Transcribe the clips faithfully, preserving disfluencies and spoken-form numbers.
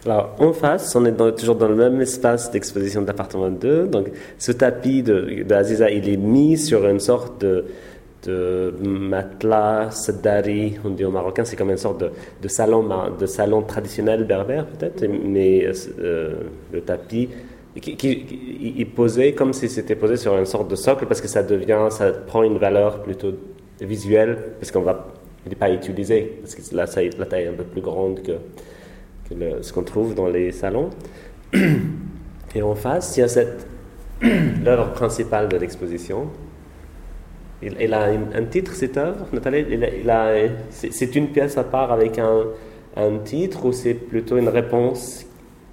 Alors, en face, on est dans- toujours dans le même espace d'exposition de l'appartement deux. Donc, ce tapis de, de Aziza, il est mis sur une sorte de, de matelas, sadari, on dit au marocain, c'est comme une sorte de, de, salon, de salon traditionnel berbère, peut-être, mais euh, le tapis, qui, qui, qui, il posait comme si c'était posé sur une sorte de socle, parce que ça devient, ça prend une valeur plutôt visuelle, parce qu'on va, il n'est pas utilisé, parce que là, ça, la taille est un peu plus grande que que le, ce qu'on trouve dans les salons. Et en face, il y a cette, l'œuvre principale de l'exposition. Il, il a un, un titre, cette œuvre, Nathalie, il a, il a, c'est, c'est une pièce à part avec un, un titre ou c'est plutôt une réponse?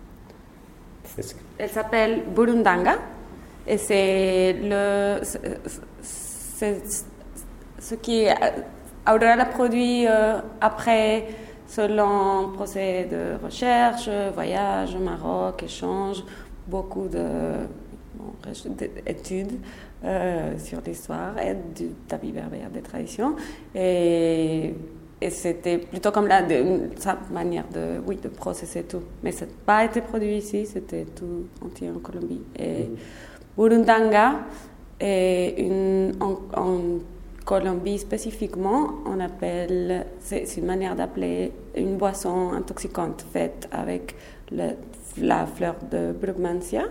Que... Elle s'appelle Burundanga et c'est, le, c'est ce qui Aurora l'a produit euh, après selon procès de recherche, voyage au Maroc, échange, beaucoup de, bon, d'études euh, sur l'histoire et du tapis berbère des traditions. Et, et c'était plutôt comme là, de, sa manière de, oui, de processer tout. Mais ça n'a pas été produit ici, c'était tout entier en Colombie. Et Burundanga est une... En, en, Colombie spécifiquement, on appelle, c'est, c'est une manière d'appeler une boisson intoxicante faite avec le, la fleur de Brugmansia,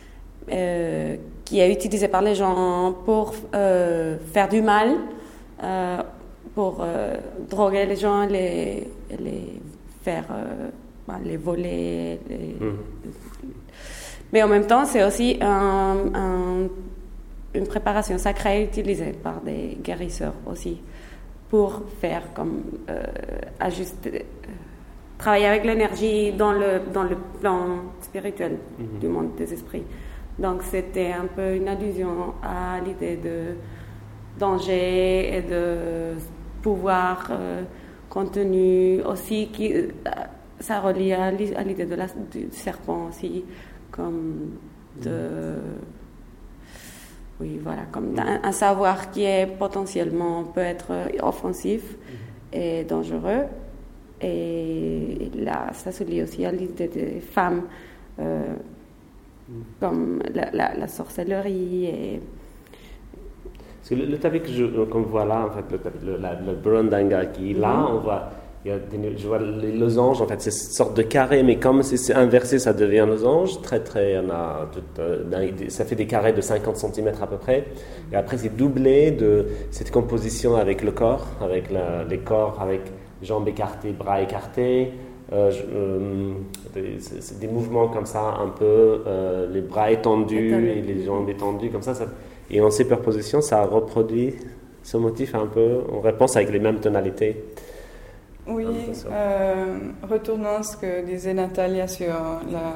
euh, qui est utilisée par les gens pour euh, faire du mal, euh, pour euh, droguer les gens, les, les faire, euh, bah, les voler. Les... Mmh. Mais en même temps, c'est aussi un, un une préparation sacrée utilisée par des guérisseurs aussi pour faire comme euh, ajuster, euh, travailler avec l'énergie dans le, dans le plan spirituel mm-hmm. du monde des esprits. Donc c'était un peu une allusion à l'idée de danger et de pouvoir euh, contenu aussi, qui, euh, ça relie à l'idée de la, du serpent aussi, comme de... Mm-hmm. Oui, voilà, comme un, un savoir qui est potentiellement, peut être offensif et dangereux. Et là, ça se lie aussi à l'idée des femmes, euh, comme la, la, la sorcellerie. Et... Parce que le, le tapis que je, qu'on voit là, en fait, le, tapis, le, la, le Burundanga qui est là, mm-hmm. on voit... Il y a des, je vois les losanges, en fait, c'est une sorte de carré, mais comme c'est, c'est inversé, ça devient un losange. Très, très, on a tout, euh, ça fait des carrés de cinquante centimètres à peu près. Et après, c'est doublé de cette composition avec le corps, avec la, les corps, avec jambes écartées, bras écartés. Euh, je, euh, des, c'est, c'est des mouvements comme ça, un peu, euh, les bras étendus et les jambes étendues, comme ça. ça et en superposition, ça reproduit ce motif un peu en réponse avec les mêmes tonalités. Oui, euh, retournant à ce que disait Natalia sur la,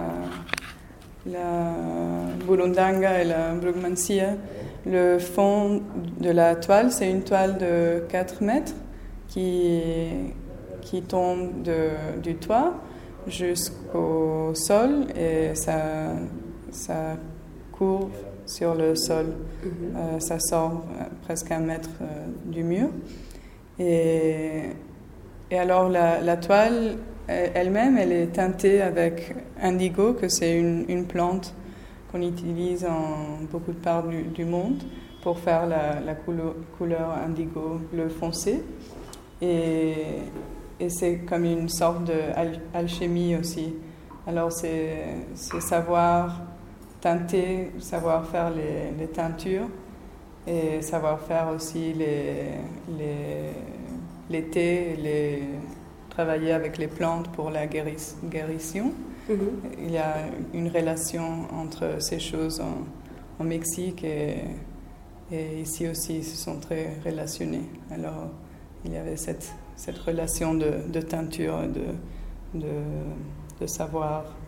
la Burundanga et la Brugmansia, le fond de la toile, c'est une toile de quatre mètres qui, qui tombe de, du toit jusqu'au sol et ça, ça court sur le sol. Mm-hmm. Euh, ça sort presque un mètre euh, du mur. Et... Et alors la, la toile elle-même, elle est teintée avec indigo, que c'est une, une plante qu'on utilise en beaucoup de parts du, du monde pour faire la, la couleur, couleur indigo bleu foncé. Et, et c'est comme une sorte d'alchimie aussi. Alors c'est, c'est savoir teinter, savoir faire les, les teintures et savoir faire aussi les... les les thés, les, travailler avec les plantes pour la guéris, guérison. Mm-hmm. Il y a une relation entre ces choses en, en Mexique et, et ici aussi, ils se sont très relationnés. Alors, il y avait cette, cette relation de, de teinture, de, de, de savoir